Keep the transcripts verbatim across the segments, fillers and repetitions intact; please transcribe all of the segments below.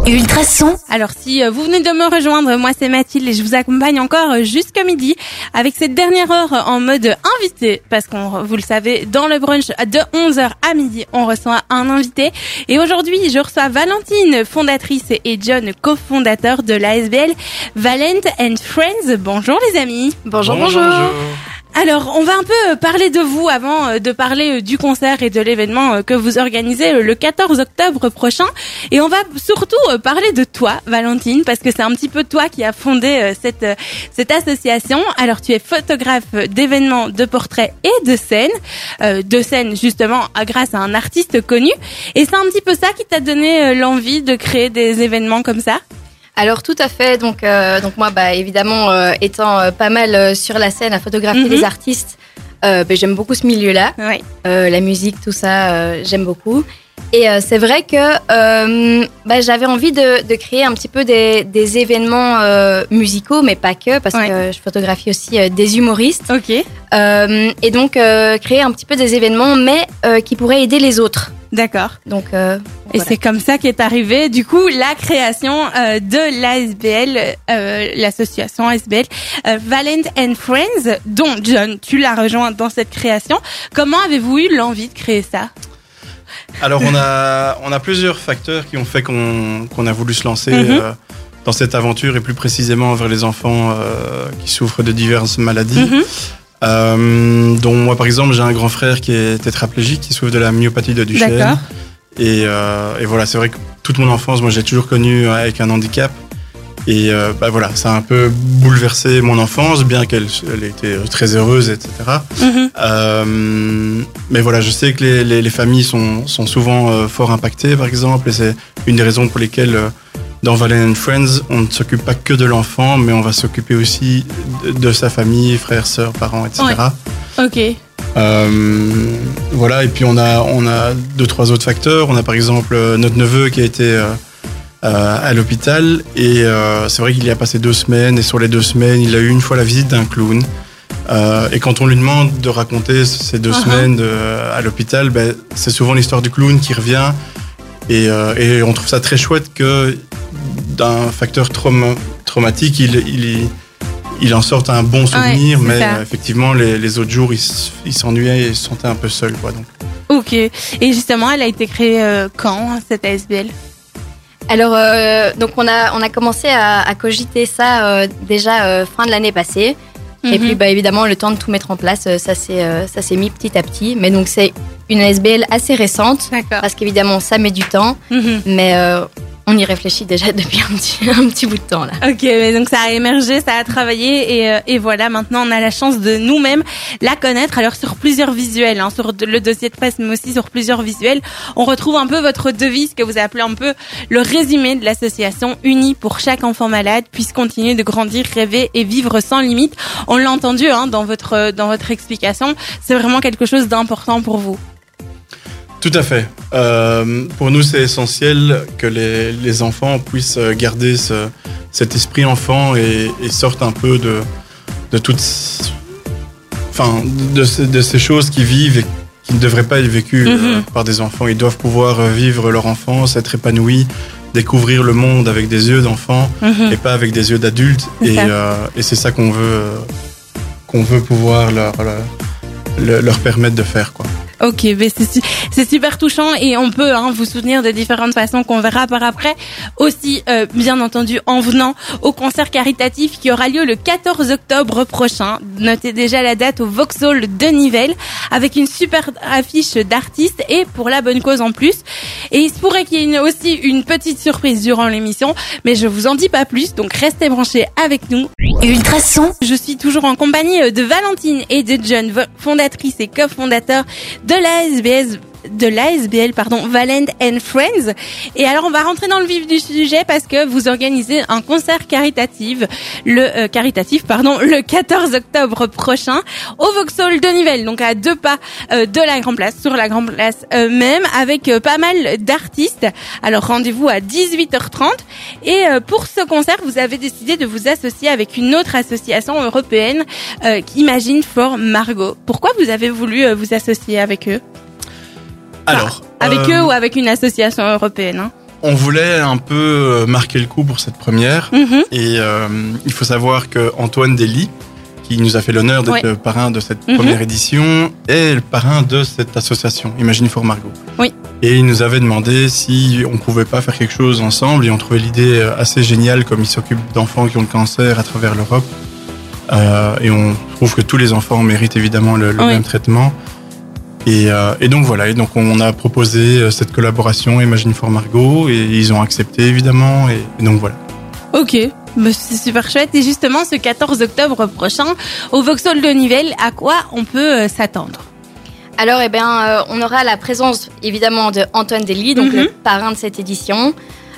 Ultrason. Alors si vous venez de me rejoindre, moi c'est Mathilde et je vous accompagne encore jusqu'à midi avec cette dernière heure en mode invité parce qu'on, vous le savez, dans le brunch de onze heures à midi, on reçoit un invité et aujourd'hui je reçois Valentine, fondatrice et John, cofondateur de l'A S B L Valent and Friends. Bonjour les amis. Bonjour, bonjour. bonjour. Alors, on va un peu parler de vous avant de parler du concert et de l'événement que vous organisez le quatorze octobre prochain. Et on va surtout parler de toi, Valentine, parce que c'est un petit peu toi qui as fondé cette, cette association. Alors, tu es photographe d'événements, de portraits et de scènes. Euh, de scènes, justement, grâce à un artiste connu. Et c'est un petit peu ça qui t'a donné l'envie de créer des événements comme ça ? Alors tout à fait, donc euh, donc moi bah évidemment euh, étant euh, pas mal euh, sur la scène à photographier mm-hmm. des artistes, euh, bah, j'aime beaucoup ce milieu-là, ouais. euh, la musique, tout ça, euh, j'aime beaucoup. Et euh, c'est vrai que euh, bah, j'avais envie de, de créer un petit peu des, des événements euh, musicaux, mais pas que, parce ouais. que je photographie aussi euh, des humoristes. Ok. Euh, et donc euh, créer un petit peu des événements, mais euh, qui pourraient aider les autres. D'accord. Donc, euh, et voilà. c'est comme ça qu'est arrivé, du coup, la création euh, de l'A S B L, euh, l'association A S B L euh, Valent and Friends, dont John, tu l'as rejoint dans cette création. Comment avez-vous eu l'envie de créer ça ? Alors, on a on a plusieurs facteurs qui ont fait qu'on qu'on a voulu se lancer mm-hmm. euh, dans cette aventure et plus précisément envers les enfants euh, qui souffrent de diverses maladies. Mm-hmm. Euh, dont moi par exemple j'ai un grand frère qui est tétraplégique, qui souffre de la myopathie de Duchenne. D'accord. Et, euh, et voilà, c'est vrai que toute mon enfance, moi j'ai toujours connu avec un handicap. Et euh, bah voilà, ça a un peu bouleversé mon enfance, bien qu'elle elle était très heureuse, et cetera. Mm-hmm. Euh, mais voilà, je sais que les, les, les familles sont, sont souvent euh, fort impactées, par exemple, et c'est une des raisons pour lesquelles euh, dans Valent and Friends, on ne s'occupe pas que de l'enfant, mais on va s'occuper aussi de, de sa famille, frères, sœurs, parents, et cetera. Ouais. Ok. Euh, voilà, et puis on a, on a deux, trois autres facteurs. On a par exemple notre neveu qui a été euh, euh, à l'hôpital, et euh, c'est vrai qu'il y a passé deux semaines, et sur les deux semaines, il a eu une fois la visite d'un clown. Euh, et quand on lui demande de raconter ces deux uh-huh. semaines de, à l'hôpital, ben, c'est souvent l'histoire du clown qui revient. Et, euh, et on trouve ça très chouette que d'un facteur trauma, traumatique, il, il, il en sorte un bon souvenir, ouais, mais euh, effectivement, les, les autres jours, il, il s'ennuyait et il se sentait un peu seul, quoi, donc. Ok. Et justement, elle a été créée euh, quand, cette A S B L ? Alors, euh, donc on a, on a commencé à, à cogiter ça euh, déjà euh, fin de l'année passée. Mm-hmm. Et puis, bah, évidemment, le temps de tout mettre en place, ça s'est, euh, ça s'est mis petit à petit. Mais donc, c'est une A S B L assez récente. D'accord. Parce qu'évidemment, ça met du temps. Mm-hmm. Mais euh, on y réfléchit déjà depuis un petit, un petit bout de temps, là. Ok, mais donc ça a émergé, ça a travaillé. Et, euh, et voilà, maintenant, on a la chance de nous-mêmes la connaître. Alors, sur plusieurs visuels, hein, sur le dossier de presse, mais aussi sur plusieurs visuels, on retrouve un peu votre devise que vous appelez un peu le résumé de l'association unie pour chaque enfant malade puisse continuer de grandir, rêver et vivre sans limite. On l'a entendu hein, dans votre dans votre explication. C'est vraiment quelque chose d'important pour vous. Tout à fait. Euh, pour nous, c'est essentiel que les, les enfants puissent garder ce, cet esprit enfant et, et sortent un peu de, de toutes, enfin, de, de, de ces choses qu'ils vivent et qui ne devraient pas être vécues mm-hmm. euh, par des enfants. Ils doivent pouvoir vivre leur enfance, être épanouis, découvrir le monde avec des yeux d'enfant mm-hmm. et pas avec des yeux d'adulte. Et, euh, et c'est ça qu'on veut, qu'on veut pouvoir leur, leur, leur permettre de faire, quoi. Ok, mais c'est, c'est super touchant et on peut hein, vous soutenir de différentes façons qu'on verra par après. Aussi, euh, bien entendu, en venant au concert caritatif qui aura lieu le quatorze octobre prochain. Notez déjà la date au Vauxhall de Nivelles avec une super affiche d'artistes et pour la bonne cause en plus. Et il se pourrait qu'il y ait une, aussi une petite surprise durant l'émission, mais je vous en dis pas plus, donc restez branchés avec nous. Ultrason. Je suis toujours en compagnie de Valentine et de John, fondatrice et cofondateur de l'A S B L, de l'A S B L, pardon, Valent and Friends. Et alors, on va rentrer dans le vif du sujet parce que vous organisez un concert caritatif, le euh, caritatif, pardon, le quatorze octobre prochain au Vauxhall de Nivelles, donc à deux pas euh, de la Grand Place, sur la Grand Place euh, même, avec euh, pas mal d'artistes. Alors, rendez-vous à dix-huit heures trente. Et euh, pour ce concert, vous avez décidé de vous associer avec une autre association européenne, euh, Imagine for Margot. Pourquoi vous avez voulu euh, vous associer avec eux ? Alors, enfin, avec euh, eux ou avec une association européenne hein. on voulait un peu marquer le coup pour cette première. Mhm. Et euh, il faut savoir que Antoine Dely, qui nous a fait l'honneur d'être Ouais. le parrain de cette Mhm. première édition, est le parrain de cette association, Imagine for Margot. Oui. Et il nous avait demandé si on pouvait pas faire quelque chose ensemble, et on trouvait l'idée assez géniale, comme il s'occupe d'enfants qui ont le cancer à travers l'Europe. Euh, et on trouve que tous les enfants méritent évidemment le, le Oui. même traitement. Et, euh, et donc voilà, et donc on a proposé cette collaboration Imagine for Margot, et ils ont accepté évidemment, et, et donc voilà. Ok, bah, c'est super chouette. Et justement, ce quatorze octobre prochain, au Vauxhall de Nivelles, à quoi on peut euh, s'attendre? Alors, eh bien, euh, on aura la présence évidemment de Antoine Dely, donc Mhm. le parrain de cette édition.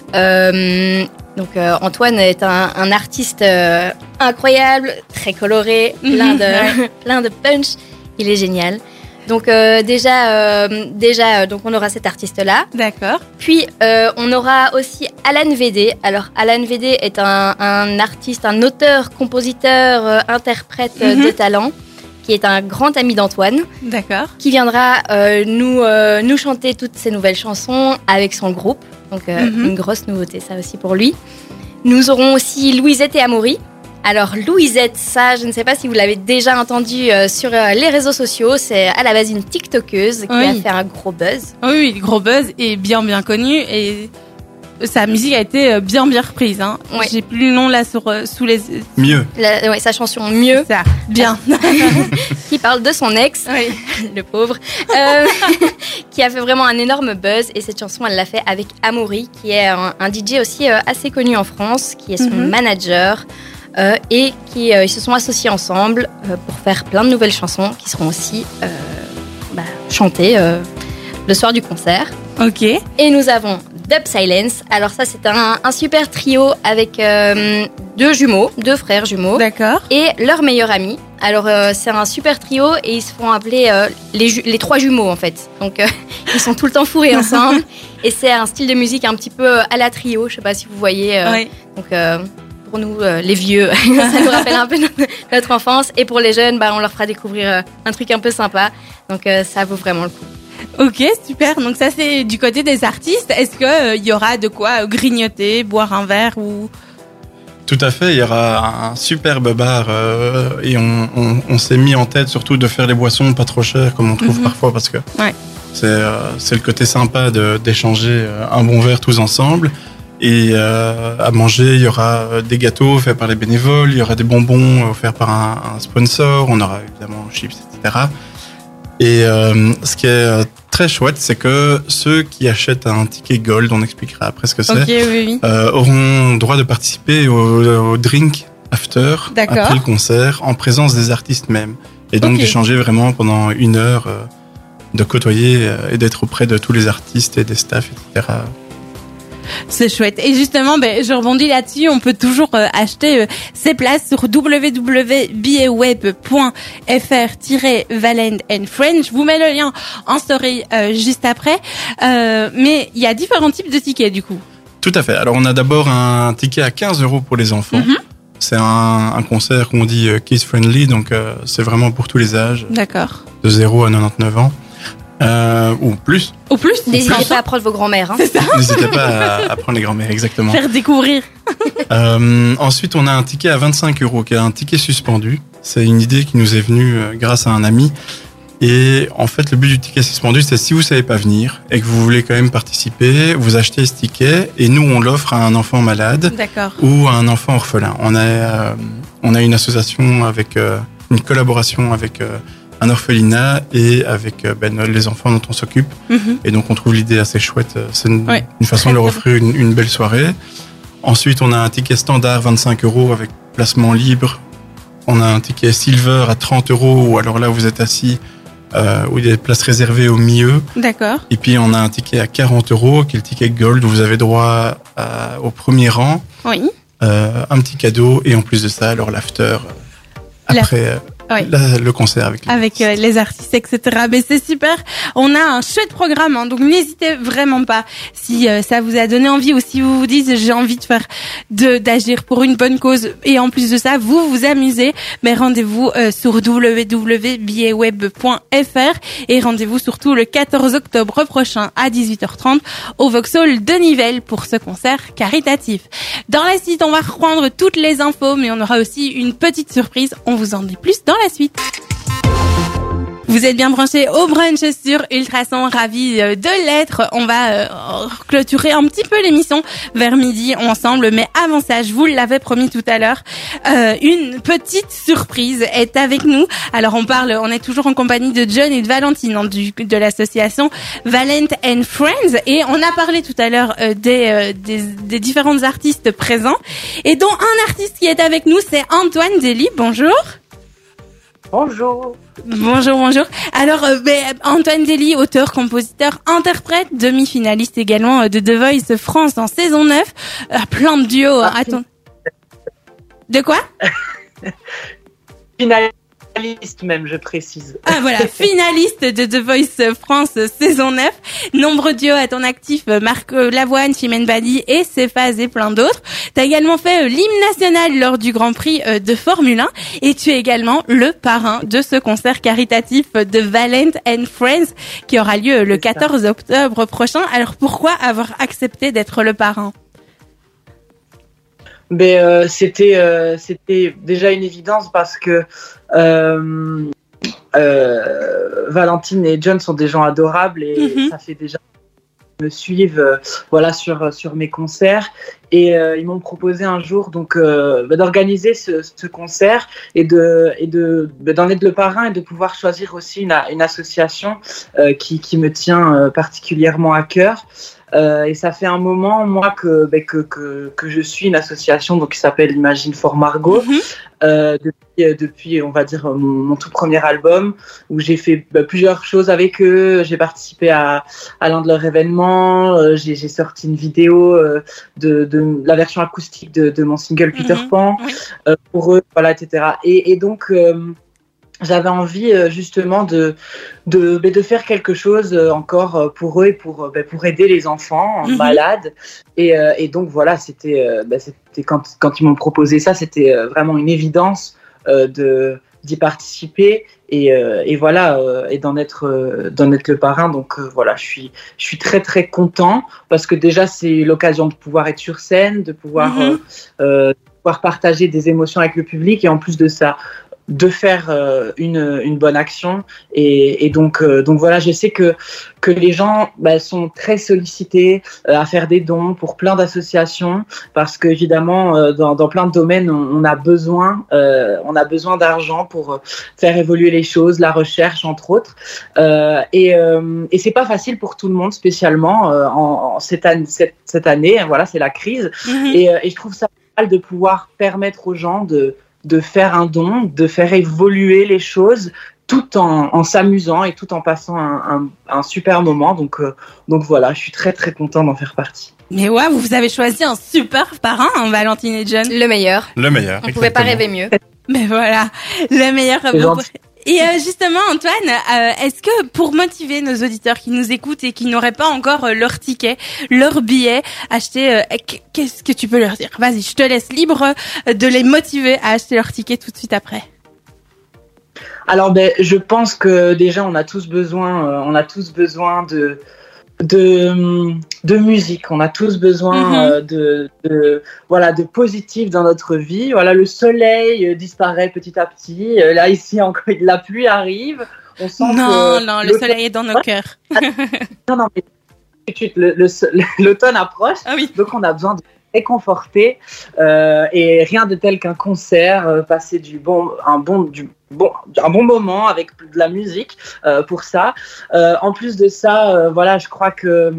Euh, donc, euh, Antoine est un, un artiste euh, incroyable, très coloré, plein Mhm, de, ouais. plein de punch. Il est génial. Donc euh, déjà, euh, déjà, euh, donc on aura cet artiste-là. D'accord. Puis euh, on aura aussi Alan Védé. Alors Alan Védé est un, un artiste, un auteur, compositeur, euh, interprète euh, Mhm. de talent, qui est un grand ami d'Antoine, D'accord. qui viendra euh, nous, euh, nous chanter toutes ses nouvelles chansons avec son groupe. Donc euh, Mhm. une grosse nouveauté, ça aussi pour lui. Nous aurons aussi Louisette et Amaury. Alors Louisette, ça, je ne sais pas si vous l'avez déjà entendu euh, sur euh, les réseaux sociaux. C'est à la base une TikTokeuse qui Oui. a fait un gros buzz. Oui, oui, le gros buzz est bien bien connu et sa musique a été euh, bien bien reprise. Hein. Ouais. J'ai plus le nom là sur, euh, sous les... Mieux. La- ouais, sa chanson Mieux, Ça, bien. qui parle de son ex, Oui. le pauvre, euh, qui a fait vraiment un énorme buzz. Et cette chanson, elle l'a fait avec Amaury, qui est un, un D J aussi euh, assez connu en France, qui est son Mhm. manager. Euh, et qui euh, ils se sont associés ensemble euh, pour faire plein de nouvelles chansons qui seront aussi euh, bah, chantées euh, le soir du concert. Ok. Et nous avons Dub Silence. Alors ça, c'est un, un super trio avec euh, deux jumeaux, deux frères jumeaux D'accord. et leur meilleur ami. Alors euh, c'est un super trio et ils se font appeler euh, les, ju- les trois jumeaux en fait. Donc euh, ils sont tout le temps fourrés ensemble et c'est un style de musique un petit peu à la trio. Je sais pas si vous voyez. euh, Oui. Donc euh, pour nous euh, les vieux, ça nous rappelle un peu notre, notre enfance. Et pour les jeunes, bah, on leur fera découvrir euh, un truc un peu sympa. Donc euh, ça vaut vraiment le coup. Ok, super. Donc ça c'est du côté des artistes. Est-ce que euh, il y aura de quoi euh, grignoter, boire un verre ou... Tout à fait, il y aura un superbe bar euh, et on, on, on s'est mis en tête surtout de faire les boissons pas trop chères comme on trouve Mhm. parfois parce que Ouais. c'est euh, c'est le côté sympa de- d'échanger euh, un bon verre tous ensemble. Et euh, à manger, il y aura des gâteaux faits par les bénévoles, il y aura des bonbons offerts par un, un sponsor, on aura évidemment chips, et cetera. Et euh, ce qui est euh, très chouette, c'est que ceux qui achètent un ticket Gold, on expliquera après ce que c'est, Ok, oui, oui. euh, auront droit de participer au, au drink after, D'accord. après le concert, en présence des artistes même. Et donc Ok. d'échanger vraiment pendant une heure, euh, de côtoyer euh, et d'être auprès de tous les artistes et des staffs, et cetera. C'est chouette. Et justement, ben, je rebondis là-dessus. On peut toujours euh, acheter euh, ses places sur w w w point billet web point f r tiret valend and friends. Je vous mets le lien en story euh, juste après. Euh, mais il y a différents types de tickets du coup. Tout à fait. Alors on a d'abord un ticket à quinze euros pour les enfants. Mhm. C'est un, un concert qu'on dit euh, kids friendly, donc euh, c'est vraiment pour tous les âges, D'accord. de zéro à quatre-vingt-dix-neuf ans. Euh, ou plus. Au plus, N'hésitez pas à prendre vos grands-mères. Hein. N'hésitez pas à, à prendre les grands-mères, exactement. faire découvrir. Euh, ensuite, on a un ticket à vingt-cinq euros, qui est un ticket suspendu. C'est une idée qui nous est venue euh, grâce à un ami. Et en fait, le but du ticket suspendu, c'est si vous savez pas venir et que vous voulez quand même participer, vous achetez ce ticket et nous, on l'offre à un enfant malade D'accord. ou à un enfant orphelin. On a, euh, on a une association avec, euh, une collaboration avec euh, un orphelinat et avec euh, ben, les enfants dont on s'occupe. Mhm. Et donc, on trouve l'idée assez chouette. C'est une, Ouais. une façon de leur offrir une, une belle soirée. Ensuite, on a un ticket standard vingt-cinq euros avec placement libre. On a un ticket silver à trente euros où alors là, vous êtes assis, euh, où il y a des places réservées au milieu. D'accord. Et puis, on a un ticket à quarante euros qui est le ticket gold où vous avez droit à- au premier rang, Oui. euh, un petit cadeau et en plus de ça, alors l'after euh, La- après, euh, oui. la, le concert avec les avec euh, les artistes, et cetera. Mais c'est super. On a un chouette programme, hein, donc n'hésitez vraiment pas. Si euh, ça vous a donné envie ou si vous vous dites j'ai envie de faire, de d'agir pour une bonne cause et en plus de ça vous vous amusez, mais rendez-vous euh, sur w w w point billets web point f r et rendez-vous surtout le quatorze octobre prochain à dix-huit heures trente au Vauxhall de Nivelles pour ce concert caritatif. Dans la suite, on va reprendre toutes les infos, mais on aura aussi une petite surprise. On vous en dit plus dans la suite. Vous êtes bien branchés au brunch sur Ultrason, ravis de l'être. On va euh, clôturer un petit peu l'émission vers midi ensemble, mais avant ça, je vous l'avais promis tout à l'heure, euh, une petite surprise est avec nous. Alors on parle, on est toujours en compagnie de John et de Valentine hein, du, de l'association Valent and Friends, et on a parlé tout à l'heure euh, des, euh, des des différents artistes présents, et dont un artiste qui est avec nous, c'est Antoine Dely. Bonjour. Bonjour. Bonjour, bonjour. Alors, euh, ben, Antoine Dely, auteur, compositeur, interprète, demi-finaliste également euh, de The Voice France en saison neuf. Euh, plein de duos. Ah, attends. De quoi? Finaliste même, je précise. Ah voilà, finaliste de The Voice France euh, saison neuf. Nombreux duos à ton actif, euh, Marc euh, Lavoine, Chimène Badi et Cephas et plein d'autres. T'as également fait euh, l'hymne national lors du Grand Prix euh, de Formule un et tu es également le parrain de ce concert caritatif euh, de Valent and Friends qui aura lieu euh, le quatorze octobre prochain. Alors pourquoi avoir accepté d'être le parrain? Mais euh, c'était euh, c'était déjà une évidence parce que euh, euh, Valentine et John sont des gens adorables et mm-hmm. ça fait déjà qu'ils me suivent euh, voilà sur sur mes concerts et euh, ils m'ont proposé un jour donc euh, bah, d'organiser ce, ce concert et de et de bah, d'en être le parrain et de pouvoir choisir aussi une une association euh, qui qui me tient euh, particulièrement à cœur. Euh, et ça fait un moment, moi, que, ben, que, que, que je suis une association donc, qui s'appelle Imagine for Margot. Mm-hmm. Euh, depuis, depuis, on va dire, mon, mon tout premier album, où j'ai fait ben, plusieurs choses avec eux. J'ai participé à, à l'un de leurs événements. Euh, j'ai, j'ai sorti une vidéo euh, de, de la version acoustique de, de mon single Peter mm-hmm. Pan oui. euh, pour eux, voilà, et cetera. Et, et donc... Euh, j'avais envie justement de de de faire quelque chose encore pour eux et pour pour aider les enfants mm-hmm. malades et et donc voilà c'était c'était quand quand ils m'ont proposé ça c'était vraiment une évidence de d'y participer et et voilà et d'en être d'en être le parrain donc voilà je suis je suis très très content parce que déjà c'est l'occasion de pouvoir être sur scène de pouvoir mm-hmm. euh, pouvoir partager des émotions avec le public et en plus de ça de faire euh, une une bonne action et et donc euh, donc voilà je sais que que les gens bah, sont très sollicités euh, à faire des dons pour plein d'associations parce que évidemment euh, dans dans plein de domaines on, on a besoin euh, on a besoin d'argent pour euh, faire évoluer les choses la recherche entre autres euh, et euh, et c'est pas facile pour tout le monde spécialement euh, en, en cette année cette cette année voilà c'est la crise mm-hmm. et euh, et je trouve ça mal de pouvoir permettre aux gens de de faire un don, de faire évoluer les choses tout en, en s'amusant et tout en passant un, un, un super moment. Donc, euh, donc voilà, je suis très très content d'en faire partie. Mais ouais, vous avez choisi un super parrain, hein, Valentine et John. Le meilleur. Le meilleur. On ne pouvait pas rêver mieux. Mais voilà, le meilleur. Et euh, justement, Antoine, euh, est-ce que pour motiver nos auditeurs qui nous écoutent et qui n'auraient pas encore euh, leur ticket, leur billet acheté, euh, qu'est-ce que tu peux leur dire? Vas-y, je te laisse libre de les motiver à acheter leur ticket tout de suite après. Alors, ben, je pense que déjà, on a tous besoin, euh, on a tous besoin de de de musique. On a tous besoin mm-hmm. euh, de, de voilà de positif dans notre vie. Voilà, le soleil euh, disparaît petit à petit. Euh, là ici encore la pluie arrive. On sent non que non le soleil est dans nos cœurs. non non mais le, le, le, l'automne approche. Ah oui. Donc on a besoin de réconforter euh, et rien de tel qu'un concert, euh, passer du bon un bon du bon un bon moment avec de la musique euh, pour ça. Euh, en plus de ça, euh, voilà, je crois que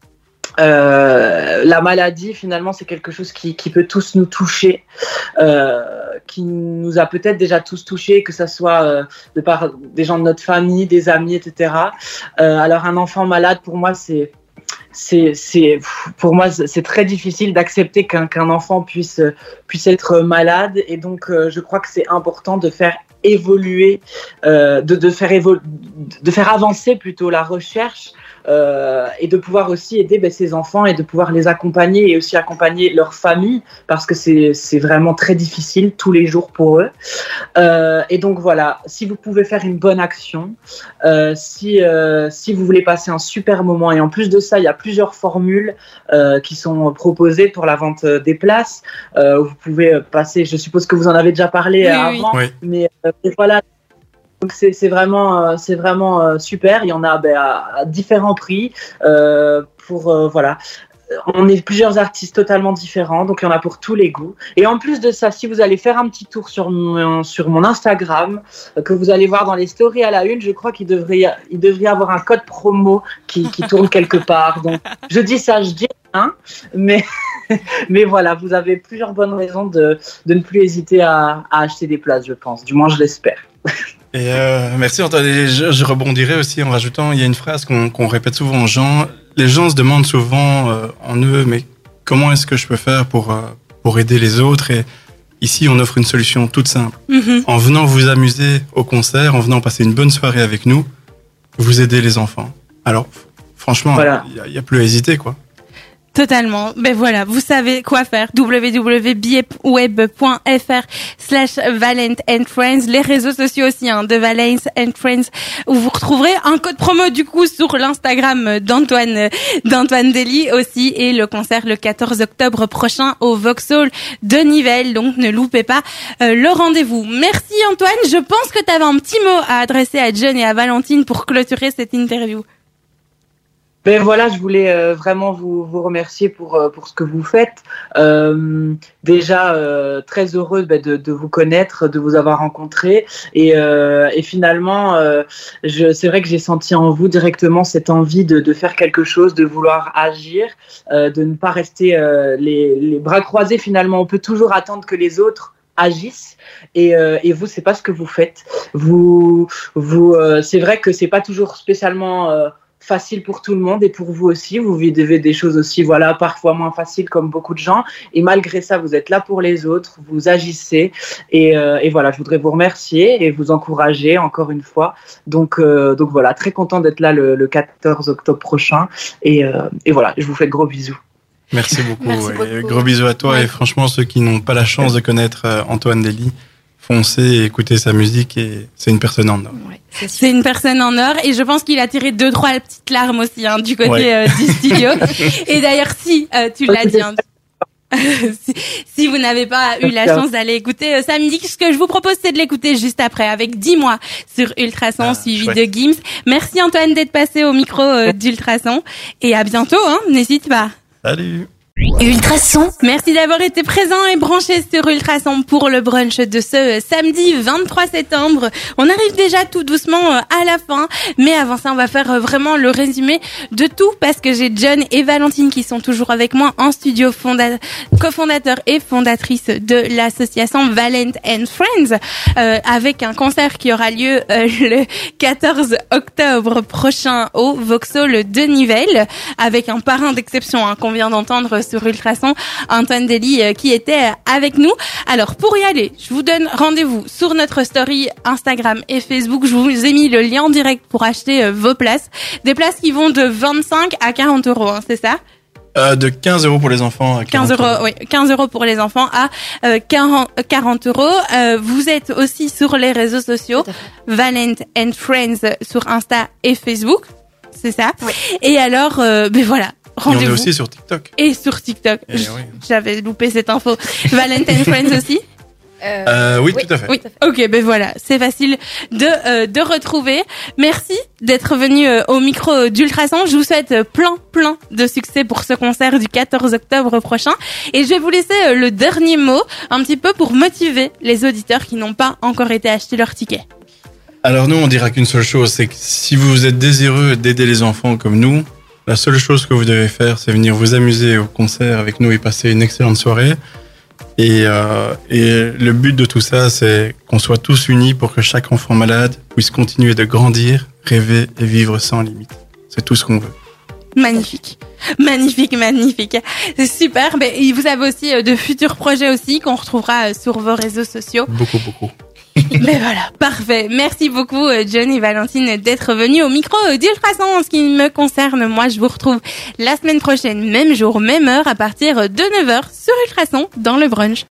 euh, la maladie finalement c'est quelque chose qui qui peut tous nous toucher, euh, qui nous a peut-être déjà tous touchés, que ça soit euh, de par des gens de notre famille, des amis, et cetera. Euh, alors un enfant malade pour moi c'est C'est, c'est, pour moi, c'est très difficile d'accepter qu'un, qu'un enfant puisse, puisse être malade. Et donc, euh, je crois que c'est important de faire évoluer, euh, de, de faire évolu- de faire avancer plutôt la recherche. Euh, et de pouvoir aussi aider ben, ces enfants et de pouvoir les accompagner et aussi accompagner leur famille parce que c'est, c'est vraiment très difficile tous les jours pour eux. Euh, et donc voilà, si vous pouvez faire une bonne action, euh, si, euh, si vous voulez passer un super moment et en plus de ça, il y a plusieurs formules euh, qui sont proposées pour la vente des places. Euh, vous pouvez passer, je suppose que vous en avez déjà parlé oui, avant, oui. mais euh, voilà. Donc c'est, c'est vraiment, euh, c'est vraiment euh, super. Il y en a ben, à, à différents prix. Euh, pour euh, voilà, on est plusieurs artistes totalement différents, donc il y en a pour tous les goûts. Et en plus de ça, si vous allez faire un petit tour sur mon, sur mon Instagram, euh, que vous allez voir dans les stories à la une, je crois qu'il devrait, y a, il devrait y avoir un code promo qui, qui tourne quelque part. Donc je dis ça, je dis rien, mais mais voilà, vous avez plusieurs bonnes raisons de de ne plus hésiter à, à acheter des places, je pense. Du moins, je l'espère. Et euh, merci Antoine. Et je, je rebondirais aussi en rajoutant, il y a une phrase qu'on, qu'on répète souvent aux gens. Les gens se demandent souvent euh, en eux, mais comment est-ce que je peux faire pour euh, pour aider les autres? Et ici, on offre une solution toute simple. Mm-hmm. En venant vous amuser au concert, en venant passer une bonne soirée avec nous, vous aidez les enfants. Alors, franchement, il voilà. y, y a plus à hésiter, quoi. Totalement. Ben voilà, vous savez quoi faire. w w w point billet web point f r slash Valent and Friends. Les réseaux sociaux aussi, hein, de Valent and Friends, où vous retrouverez un code promo, du coup, sur l'Instagram d'Antoine, d'Antoine Daly aussi, et le concert le quatorze octobre prochain au Vauxhall de Nivelles. Donc, ne loupez pas euh, le rendez-vous. Merci Antoine. Je pense que tu avais un petit mot à adresser à John et à Valentine pour clôturer cette interview. Ben voilà, je voulais euh, vraiment vous, vous remercier pour euh, pour ce que vous faites. Euh, déjà euh, très heureuse ben, de, de vous connaître, de vous avoir rencontré et euh, et finalement, euh, je c'est vrai que j'ai senti en vous directement cette envie de de faire quelque chose, de vouloir agir, euh, de ne pas rester euh, les les bras croisés. Finalement, on peut toujours attendre que les autres agissent et euh, et vous c'est pas ce que vous faites. Vous vous euh, c'est vrai que c'est pas toujours spécialement euh, facile pour tout le monde et pour vous aussi. Vous vivez des choses aussi, voilà, parfois moins faciles comme beaucoup de gens. Et malgré ça, vous êtes là pour les autres, vous agissez. Et, euh, et voilà, je voudrais vous remercier et vous encourager encore une fois. Donc, euh, donc voilà, très content d'être là le, le quatorze octobre prochain. Et, euh, et voilà, je vous fais de gros bisous. Merci beaucoup. Merci ouais. beaucoup. Gros bisous à toi. Ouais. Et franchement, ceux qui n'ont pas la chance de connaître euh, Antoine Daly, foncez et écoutez sa musique et c'est une personne en or. Ouais, c'est, c'est une personne en or et je pense qu'il a tiré deux trois petites larmes aussi hein, du côté ouais. euh, du studio. Et d'ailleurs si euh, tu l'as dit hein, si, si vous n'avez pas eu la chance d'aller écouter euh, samedi, ce que je vous propose c'est de l'écouter juste après avec Dis-moi sur Ultrason ah, suivi chouette. de Gims. Merci Antoine d'être passé au micro euh, d'Ultrason et à bientôt hein, n'hésite pas. Salut. Ultrason. Merci d'avoir été présent et branché sur Ultrason pour le brunch de ce samedi vingt-trois septembre. On arrive déjà tout doucement à la fin, mais avant ça, on va faire vraiment le résumé de tout parce que j'ai John et Valentine qui sont toujours avec moi en studio, fonda- cofondateurs et fondatrices de l'association Valent and Friends, euh, avec un concert qui aura lieu euh, le quatorze octobre prochain au Vauxhall de Nivelles, avec un parrain d'exception hein, qu'on vient d'entendre sur Ultrason, Antoine Daly euh, qui était avec nous. Alors pour y aller, je vous donne rendez-vous sur notre story Instagram et Facebook. Je vous ai mis le lien en direct pour acheter euh, vos places. Des places qui vont de vingt-cinq à quarante euros, hein, c'est ça? Euh, de quinze euros pour les enfants à quinze euros, oui, quinze euros pour les enfants à euh, quarante euros. Euh, vous êtes aussi sur les réseaux sociaux, Valent and Friends sur Insta et Facebook, c'est ça? Oui. Et alors, euh, ben voilà. Rendez-vous. Et on est aussi sur TikTok. Et sur TikTok. Et oui. J'avais loupé cette info. Valent and Friends aussi? Euh, euh, oui, oui, tout à fait. Oui. Ok, ben voilà, c'est facile de euh, de retrouver. Merci d'être venu euh, au micro d'Ultrason. Je vous souhaite plein plein de succès pour ce concert du quatorze octobre prochain. Et je vais vous laisser euh, le dernier mot, un petit peu pour motiver les auditeurs qui n'ont pas encore été acheter leur ticket. Alors nous, on dira qu'une seule chose, c'est que si vous êtes désireux d'aider les enfants comme nous, la seule chose que vous devez faire, c'est venir vous amuser au concert avec nous et passer une excellente soirée. Et, euh, et le but de tout ça, c'est qu'on soit tous unis pour que chaque enfant malade puisse continuer de grandir, rêver et vivre sans limite. C'est tout ce qu'on veut. Magnifique, magnifique, magnifique. C'est super. Mais vous avez aussi de futurs projets aussi qu'on retrouvera sur vos réseaux sociaux. Beaucoup, beaucoup. Ben voilà, parfait. Merci beaucoup John et Valentine d'être venus au micro d'Ultrason. En ce qui me concerne, moi je vous retrouve la semaine prochaine, même jour, même heure, à partir de neuf heures sur Ultrason dans le brunch.